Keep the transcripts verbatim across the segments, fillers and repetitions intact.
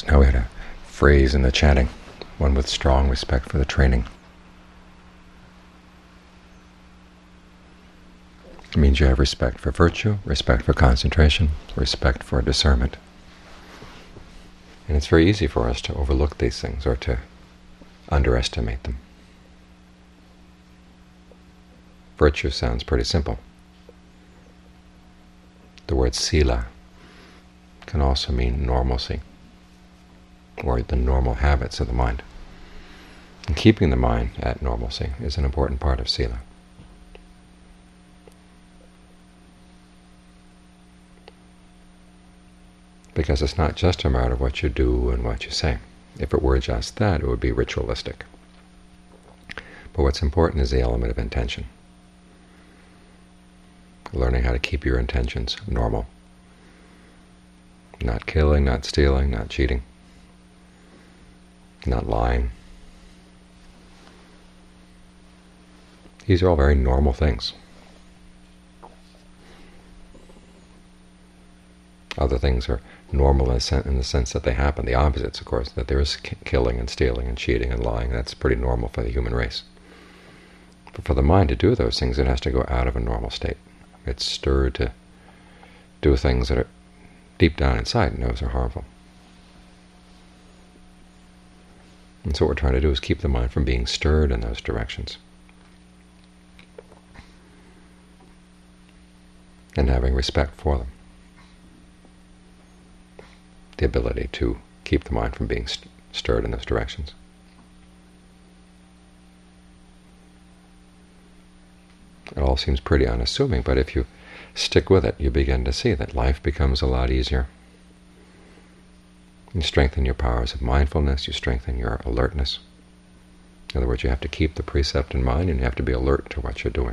Now we had a phrase in the chanting, one with strong respect for the training. It means you have respect for virtue, respect for concentration, respect for discernment. And it's very easy for us to overlook these things or to underestimate them. Virtue sounds pretty simple. The word sila can also mean normalcy, or the normal habits of the mind. And keeping the mind at normalcy is an important part of sila. Because it's not just a matter of what you do and what you say. If it were just that, it would be ritualistic. But what's important is the element of intention. Learning how to keep your intentions normal. Not killing, not stealing, not cheating, not lying. These are all very normal things. Other things are normal in the sense that they happen. The opposites, of course, that there is killing and stealing and cheating and lying. That's pretty normal for the human race. But for the mind to do those things, it has to go out of a normal state. It's stirred to do things that are deep down inside it knows are harmful. And so what we're trying to do is keep the mind from being stirred in those directions. And having respect for them. The ability to keep the mind from being st stirred in those directions. It all seems pretty unassuming, but if you stick with it, you begin to see that life becomes a lot easier. You strengthen your powers of mindfulness, you strengthen your alertness. In other words, you have to keep the precept in mind and you have to be alert to what you're doing.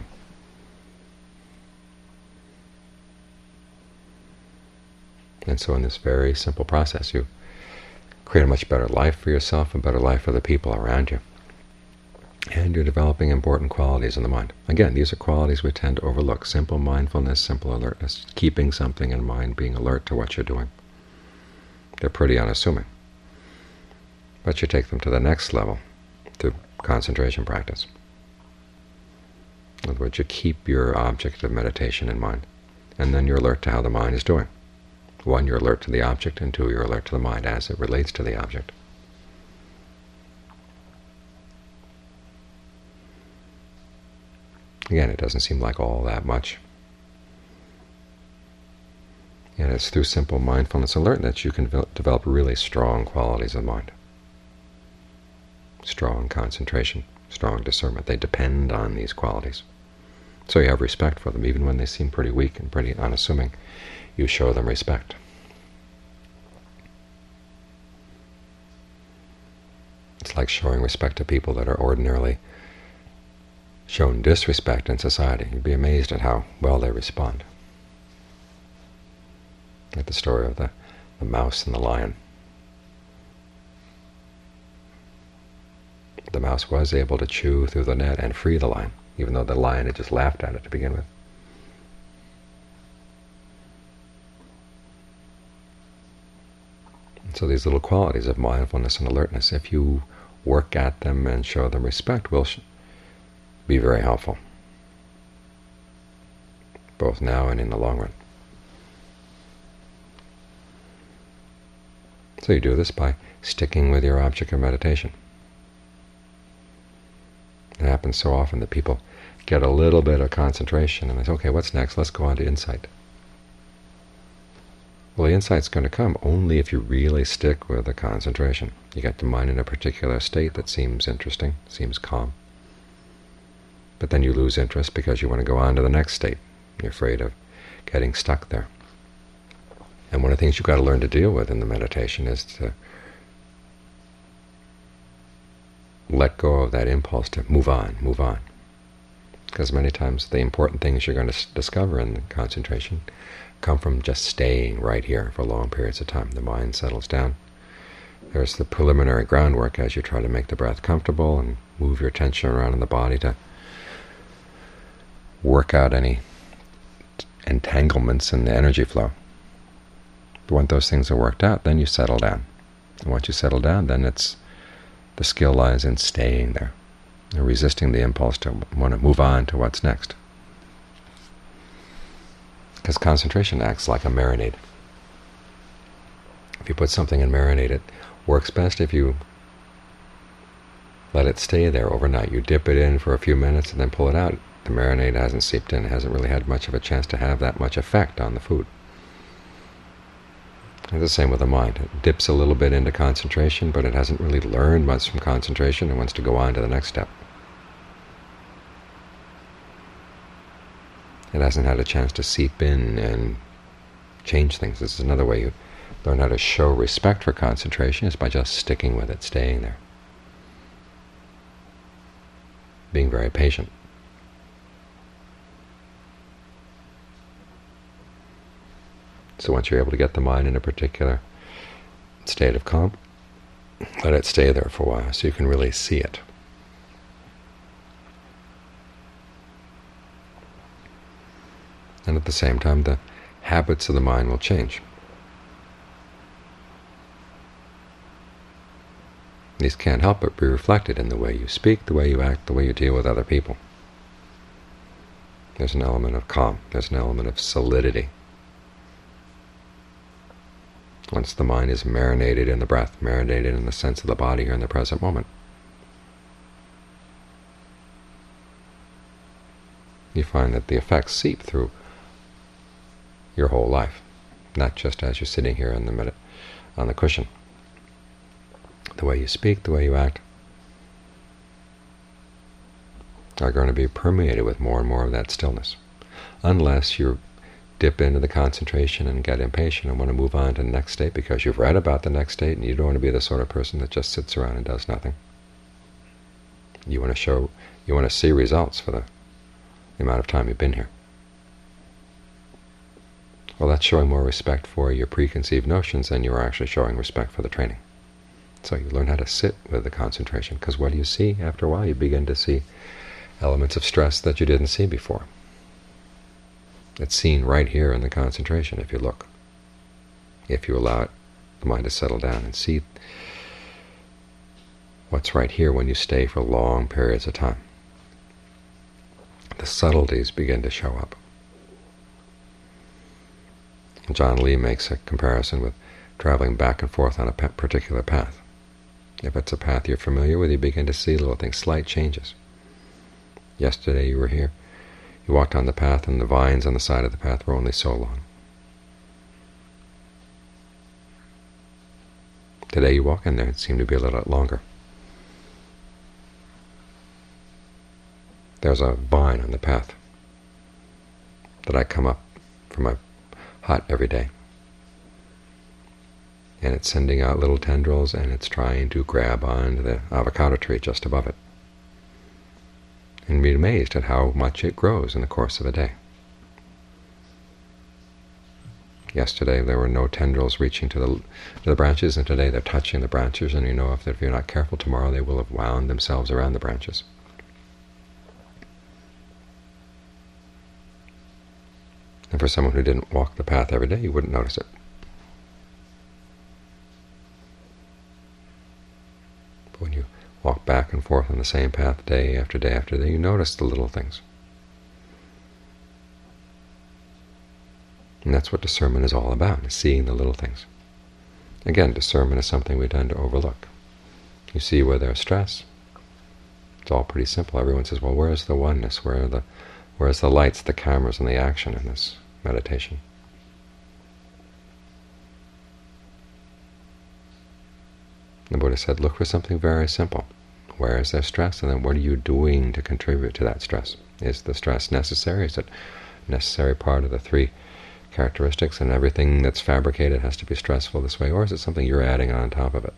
And so in this very simple process, you create a much better life for yourself, a better life for the people around you. And you're developing important qualities in the mind. Again, these are qualities we tend to overlook. Simple mindfulness, simple alertness, keeping something in mind, being alert to what you're doing. They're pretty unassuming. But you take them to the next level, to concentration practice. In other words, you keep your object of meditation in mind, and then you're alert to how the mind is doing. One, you're alert to the object, and two, you're alert to the mind as it relates to the object. Again, it doesn't seem like all that much. And it's through simple mindfulness alertness that you can develop really strong qualities of mind. Strong concentration, strong discernment. They depend on these qualities. So you have respect for them, even when they seem pretty weak and pretty unassuming. You show them respect. It's like showing respect to people that are ordinarily shown disrespect in society. You'd be amazed at how well they respond. Like the story of the, the mouse and the lion. The mouse was able to chew through the net and free the lion, even though the lion had just laughed at it to begin with. And so these little qualities of mindfulness and alertness, if you work at them and show them respect, will be very helpful, both now and in the long run. So you do this by sticking with your object of meditation. It happens so often that people get a little bit of concentration and they say, okay, what's next? Let's go on to insight. Well, the insight's going to come only if you really stick with the concentration. You get the mind in a particular state that seems interesting, seems calm. But then you lose interest because you want to go on to the next state. You're afraid of getting stuck there. And one of the things you've got to learn to deal with in the meditation is to let go of that impulse to move on, move on. Because many times the important things you're going to discover in the concentration come from just staying right here for long periods of time. The mind settles down. There's the preliminary groundwork as you try to make the breath comfortable and move your attention around in the body to work out any entanglements in the energy flow. But once those things are worked out, then you settle down. And once you settle down, then it's the skill lies in staying there, and resisting the impulse to want to move on to what's next. Because concentration acts like a marinade. If you put something in marinade, it works best if you let it stay there overnight. You dip it in for a few minutes and then pull it out. The marinade hasn't seeped in. It hasn't really had much of a chance to have that much effect on the food. It's the same with the mind. It dips a little bit into concentration, but it hasn't really learned much from concentration and wants to go on to the next step. It hasn't had a chance to seep in and change things. This is another way you learn how to show respect for concentration, is by just sticking with it, staying there. Being very patient. So once you're able to get the mind in a particular state of calm, let it stay there for a while so you can really see it. And at the same time, the habits of the mind will change. These can't help but be reflected in the way you speak, the way you act, the way you deal with other people. There's an element of calm. There's an element of solidity. Once the mind is marinated in the breath, marinated in the sense of the body here in the present moment, you find that the effects seep through your whole life, not just as you're sitting here in the minute on the cushion. The way you speak, the way you act, are going to be permeated with more and more of that stillness, unless you dip into the concentration and get impatient and want to move on to the next state because you've read about the next state and you don't want to be the sort of person that just sits around and does nothing. You want to show, you want to see results for the, the amount of time you've been here. Well, that's showing more respect for your preconceived notions than you are actually showing respect for the training. So you learn how to sit with the concentration, because what do you see? After a while, you begin to see elements of stress that you didn't see before. It's seen right here in the concentration if you look. If you allow it, the mind to settle down and see what's right here when you stay for long periods of time. The subtleties begin to show up. John Lee makes a comparison with traveling back and forth on a particular path. If it's a path you're familiar with, you begin to see little things, slight changes. Yesterday you were here. You walked on the path, and the vines on the side of the path were only so long. Today you walk in there, it seemed to be a little longer. There's a vine on the path that I come up from my hut every day. And it's sending out little tendrils, and it's trying to grab onto the avocado tree just above it. And be amazed at how much it grows in the course of a day. Yesterday there were no tendrils reaching to the to the branches, and today they're touching the branches, and you know if, if you're not careful, tomorrow they will have wound themselves around the branches. And for someone who didn't walk the path every day, you wouldn't notice it. But when you walk back and forth on the same path day after day after day, you notice the little things. And that's what discernment is all about, is seeing the little things. Again, discernment is something we tend to overlook. You see where there's stress. It's all pretty simple. Everyone says, well, where's the oneness? Where are the, where's the lights, the cameras, and the action in this meditation? The Buddha said, look for something very simple. Where is there stress? And then what are you doing to contribute to that stress? Is the stress necessary? Is it a necessary part of the three characteristics, and everything that's fabricated has to be stressful this way? Or is it something you're adding on top of it?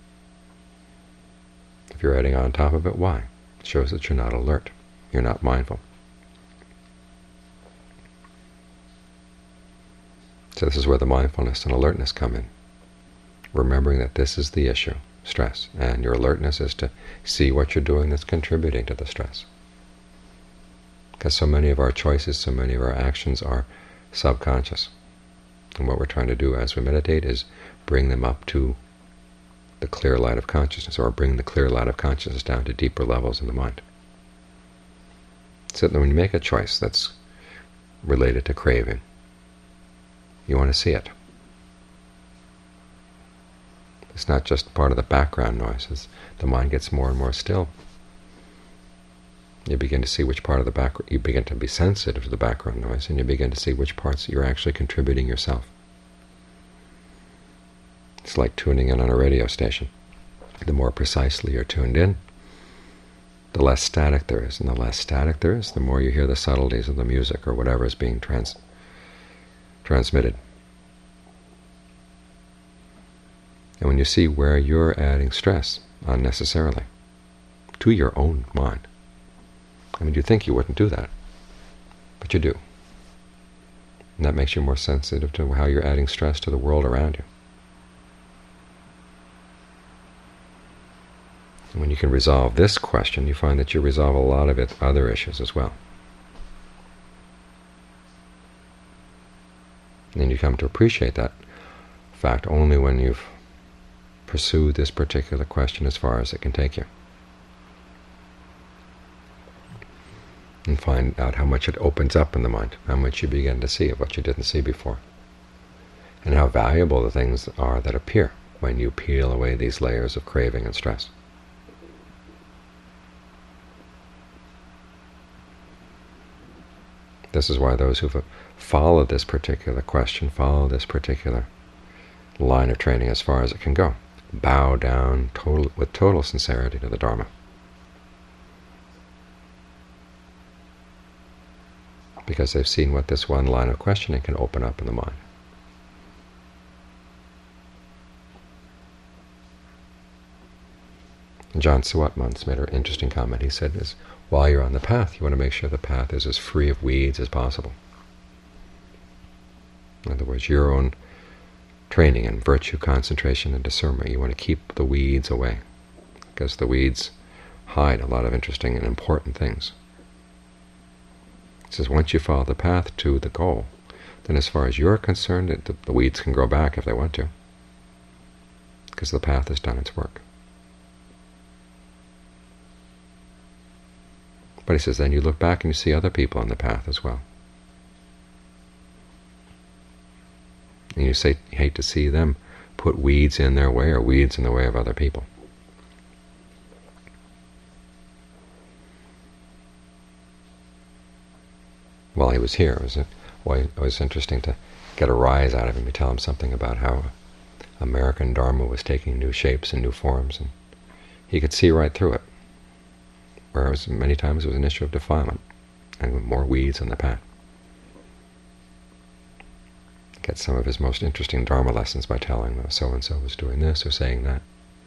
If you're adding on top of it, why? It shows that you're not alert. You're not mindful. So this is where the mindfulness and alertness come in. Remembering that this is the issue, stress, and your alertness is to see what you're doing that's contributing to the stress. Because so many of our choices, so many of our actions are subconscious. And what we're trying to do as we meditate is bring them up to the clear light of consciousness, or bring the clear light of consciousness down to deeper levels in the mind. So that when you make a choice that's related to craving, you want to see it. It's not just part of the background noise. As the mind gets more and more still, you begin to see which part of the background, you begin to be sensitive to the background noise, and you begin to see which parts you're actually contributing yourself. It's like tuning in on a radio station. The more precisely you're tuned in, the less static there is. And the less static there is, the more you hear the subtleties of the music or whatever is being trans transmitted. And when you see where you're adding stress unnecessarily to your own mind, I mean, you'd think you wouldn't do that, but you do. And that makes you more sensitive to how you're adding stress to the world around you. And when you can resolve this question, you find that you resolve a lot of it, other issues as well. And then you come to appreciate that fact only when you've pursued this particular question as far as it can take you, and find out how much it opens up in the mind, how much you begin to see of what you didn't see before, and how valuable the things are that appear when you peel away these layers of craving and stress. This is why those who've followed this particular question, follow this particular line of training as far as it can go, bow down total, with total sincerity to the Dharma. Because they've seen what this one line of questioning can open up in the mind. And John Suwat once made an interesting comment. He said, is, while you're on the path, you want to make sure the path is as free of weeds as possible. In other words, your own training in virtue, concentration, and discernment, you want to keep the weeds away, because the weeds hide a lot of interesting and important things. It says once you follow the path to the goal, then as far as you're concerned, it, the, the weeds can grow back if they want to, because the path has done its work. But he says then you look back and you see other people on the path as well. And you say, you hate to see them put weeds in their way or weeds in the way of other people. While he was here, it was, a, well, it was interesting to get a rise out of him. You tell him something about how American Dharma was taking new shapes and new forms, and he could see right through it. Whereas many times it was an issue of defilement and more weeds on the path. Get some of his most interesting Dharma lessons by telling them so-and-so was doing this or saying that.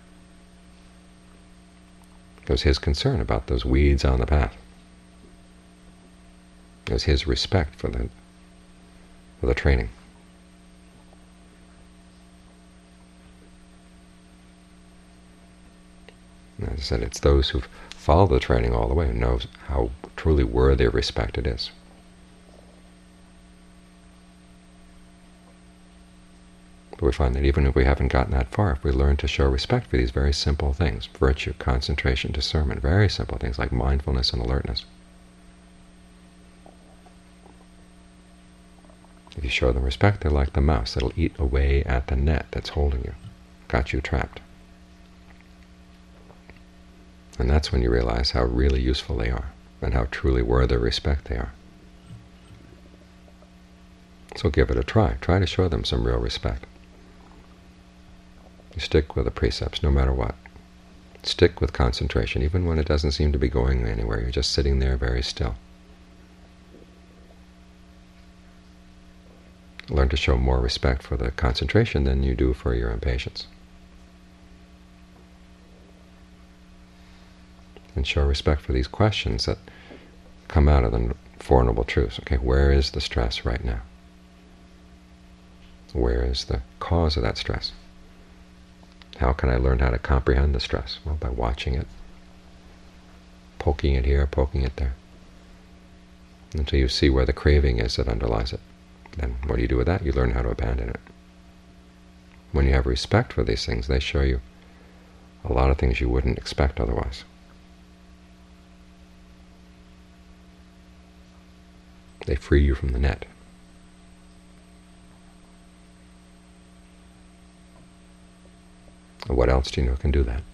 It was his concern about those weeds on the path. It was his respect for the, for the training. And as I said, it's those who've followed the training all the way and knows how truly worthy of respect it is. But we find that even if we haven't gotten that far, if we learn to show respect for these very simple things, virtue, concentration, discernment, very simple things like mindfulness and alertness, if you show them respect, they're like the mouse that'll eat away at the net that's holding you, got you trapped. And that's when you realize how really useful they are and how truly worthy of respect they are. So give it a try. Try to show them some real respect. You stick with the precepts no matter what. Stick with concentration, even when it doesn't seem to be going anywhere. You're just sitting there very still. Learn to show more respect for the concentration than you do for your impatience. And show respect for these questions that come out of the Four Noble Truths. Okay, where is the stress right now? Where is the cause of that stress? How can I learn how to comprehend the stress? Well, by watching it, poking it here, poking it there, until you see where the craving is that underlies it. Then what do you do with that? You learn how to abandon it. When you have respect for these things, they show you a lot of things you wouldn't expect otherwise. They free you from the net. What else do you know can do that?